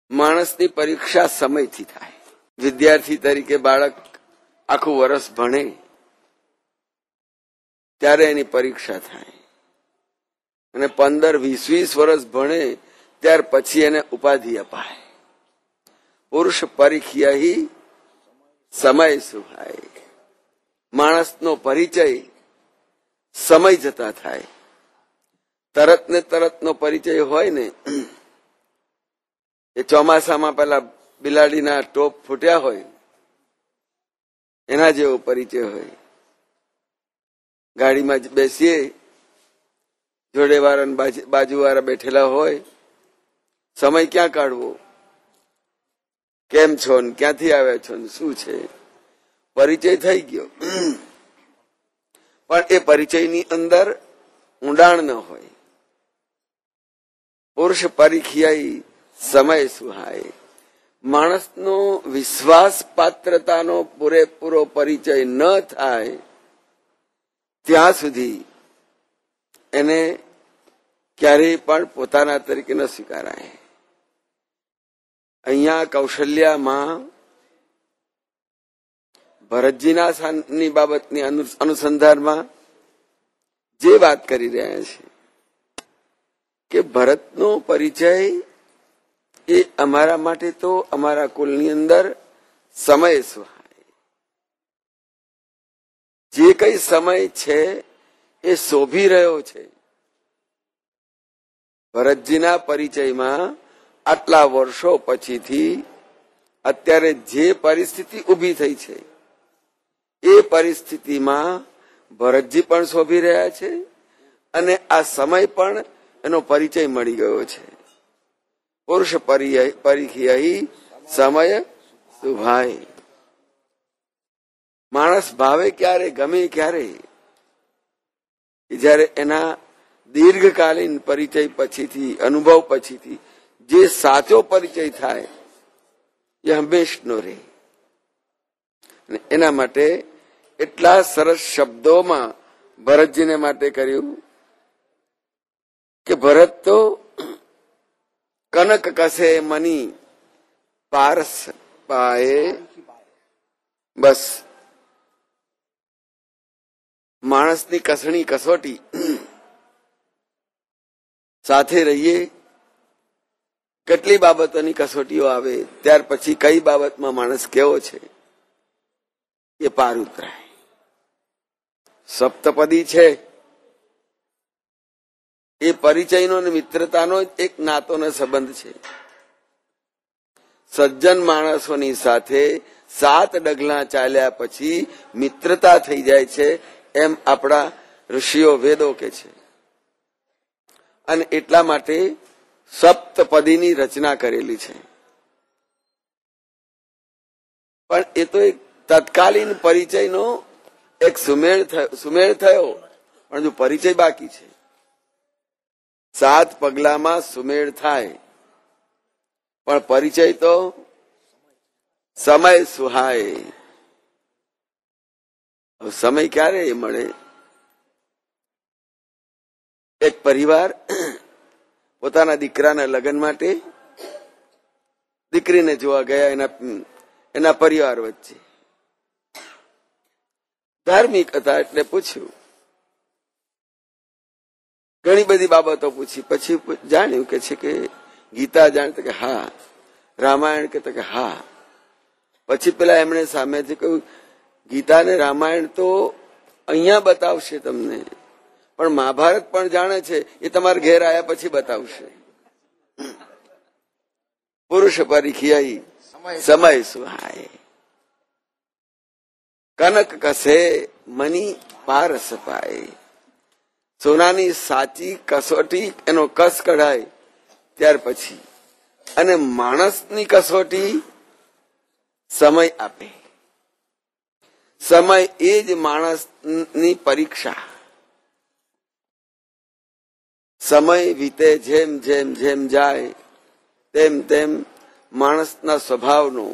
માણસની પરીક્ષા સમયથી થાય. વિદ્યાર્થી તરીકે બાળક આખું વર્ષ ભણે ત્યારે એની પરીક્ષા થાય, અને 15-20 વર્ષ ભણે ત્યાર પછી એને ઉપાધિ અપાય. પુરુષ પરીખ્યા સમય સુહાય. માણસનો પરિચય સમય જતા થાય. તરત ને તરતનો પરિચય હોય ને, એ ચોમાસામાં પેલા બિલાડીના ટોપ ફૂટ્યા હોય એના જેવો પરિચય હોય. ગાડીમાં બેસીએ, જોડે વાળા બાજુ વાળા બેઠેલા હોય, સમય ક્યાં કાઢવો, કેમ છો ને ક્યાંથી આવ્યા છો ને શું છે, પરિચય થઈ ગયો. પણ એ પરિચયની અંદર ઊંડાણ ન હોય. પુરુષ પરીખ્યા સમય સુહાય. માણસનો વિશ્વાસ પાત્રતાનો પૂરેપૂરો પરિચય ન થાય ત્યાં સુધી એને ક્યારેય પણ પોતાના તરીકે ન સ્વીકારાય. અહીંયા કૌશલ્યામાં ભરતજીની બાબતની અનુસંધાનમાં જે વાત કરી રહ્યા છે કે ભરતનો પરિચય એ અમારા માટે તો અમારા કુલની અંદર સમય સુહાય. જે કઈ સમય છે એ શોભી રહ્યો છે. ભરતજીના પરિચયમાં આટલા વર્ષો પછીથી અત્યારે જે પરિસ્થિતિ ઊભી થઈ છે એ પરિસ્થિતિમાં ભરતજી પણ શોભી રહ્યા છે અને આ સમય પણ એનો પરિચય મળી ગયો છે. પુરુષ પરીખ્યા સમય સુભાય. માણસ ભાવે ક્યારે, ગમે ક્યારે, જયારે એના દીર્ઘકાલીન પરિચય પછીથી, અનુભવ પછીથી જે સાચો પરિચય થાય એ હંમેશનો રહે. એના માટે એટલા સરસ શબ્દોમાં ભરતજીને માટે કર્યું કે ભરત તો કનક કસે મની પારસ પાએ. બસ માણસની કસણી કસોટી સાથે રહીએ. કેટલી બાબતોની કસોટીઓ આવે ત્યાર પછી કઈ બાબતમાં માણસ કેવો છે એ પાર ઉતરાય. સપ્તપદી છે એ પરિચયનો અને મિત્રતાનો જ એક નાતોનો સંબંધ છે. સજ્જન માણસોની સાથે 7 ડગલા ચાલ્યા પછી મિત્રતા થઈ જાય છે એમ આપણા ઋષિઓ વેદો કે છે. અને એટલા માટે સપ્તપદીની રચના કરેલી છે. પણ એ તો એક તત્કાલીન પરિચયનો એક સુમેળ થયો, પણ જો પરિચય બાકી છે. 7 પગલામાં સુમેળ થાય પણ પરિચય તો સમય સુહાય. સમય ક્યારે મળે? એક પરિવાર પોતાના દીકરાના લગ્ન માટે દીકરીને જોવા ગયા એના પરિવાર વચ્ચે. ધાર્મિક હતા એટલે પૂછ્યું, ઘણી બધી બાબતો પૂછી. પછી જાણ્યું કે છે કે ગીતા જાણતો કે હા, રામાયણ કહેતો કે હા. પછી પેલા એમણે સામેથી કહ્યું ગીતા ને રામાયણ તો અહીંયા બતાવશે તમને, પણ મહાભારત પણ જાણે છે, એ તમારા ઘેર આવ્યા પછી બતાવશે. પુરુષ પરીખ્યા સમય સુહાય. કનક કસે મની પારસ પાય. સોનાની સાચી કસોટી એનો કસ કઢાય ત્યાર પછી. અને માણસની કસોટી સમય આપે. સમય એ જ માણસની પરીક્ષા. સમય વીતે જેમ જેમ જેમ જાય તેમ તેમ માણસના સ્વભાવનો,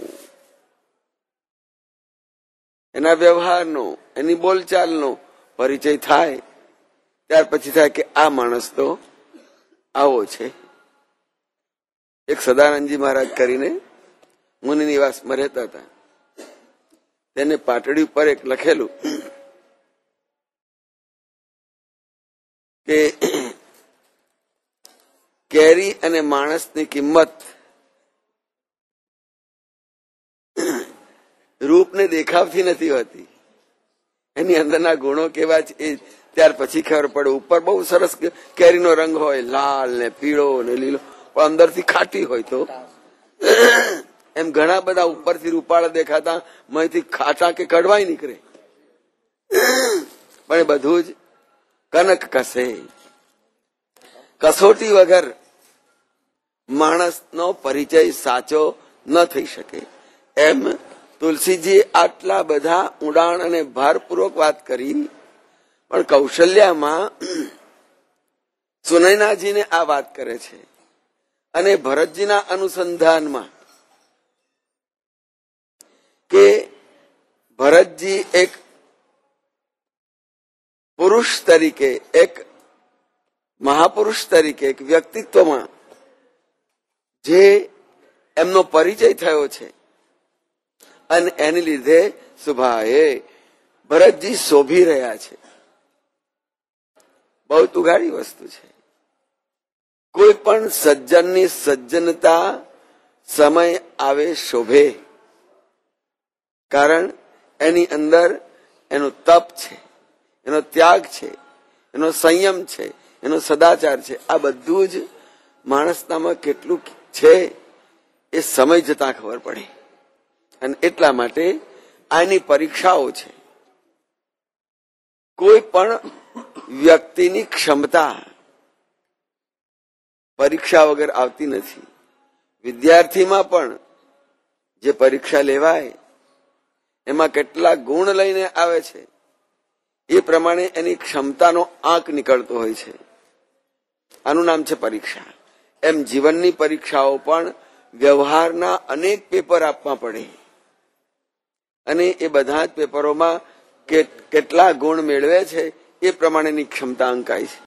એના વ્યવહારનો, એની બોલચાલનો પરિચય થાય. ત્યાર પછી થાય કે આ માણસ તો આવો છે. એક સદાનંદજી મહારાજ કરીને મુનિ નિવાસમાં રહેતા હતા. તેને પાટડી ઉપર એક લખેલું કે કેરી અને માણસની કિંમત રૂપને દેખાવથી નથી હોતી, એની અંદરના ગુણો કેવા છે એ ત્યાર પછી ખબર પડે. ઉપર બહુ સરસ કેરીનો રંગ હોય, લાલ ને પીળો ને લીલો, પણ અંદરથી ખાટી હોય તો એમ ઘણા બધા ઉપરથી રૂપાળા દેખાતા મયથી ખાટા કે કડવાય નીકળે. પણ એ બધું જ કનક કસે. કસોટી વગર માણસનો પરિચય સાચો ન થઈ શકે. એમ તુલસીજી આટલા બધા ઊંડાણ અને ભારપૂર્વક વાત કરી, પણ કૌશલ્યામાં સુનયનાજીને આ વાત કરે છે. અને ભરતજીના અનુસંધાનમાં કે ભરતજી એક પુરુષ તરીકે, એક મહાપુરુષ તરીકે, એક વ્યક્તિત્વમાં જે એમનો પરિચય થયો છે, અને એની લીધે સુભાએ ભરતજી શોભી રહ્યા છે. બહુ ઉગાડી વસ્તુ છે. કોઈ પણ સજ્જનની સજ્જનતા સમય આવે શોભે, કારણ એની અંદર એનું તપ છે, એનો ત્યાગ છે, એનો સંયમ છે, એનો સદાચાર છે. આ બધું જ માણસનામાં કેટલું છે એ સમય જતા ખબર પડે. અને એટલા માટે આની પરીક્ષાઓ છે. કોઈ પણ વ્યક્તિની ક્ષમતા પરીક્ષા વગર આવતી નથી. વિદ્યાર્થીમાં પણ જે પરીક્ષા લેવાય એમાં કેટલા ગુણ લઈને આવે છે એ પ્રમાણે એની ક્ષમતાનો આંક નીકળતો હોય છે. આનું નામ છે પરીક્ષા. એમ જીવનની પરીક્ષાઓ પણ વ્યવહારના અનેક પેપર આપવા પડે, અને એ બધા જ પેપરોમાં કેટલા ગુણ મેળવે છે એ પ્રમાણેની ક્ષમતા અંકાય છે.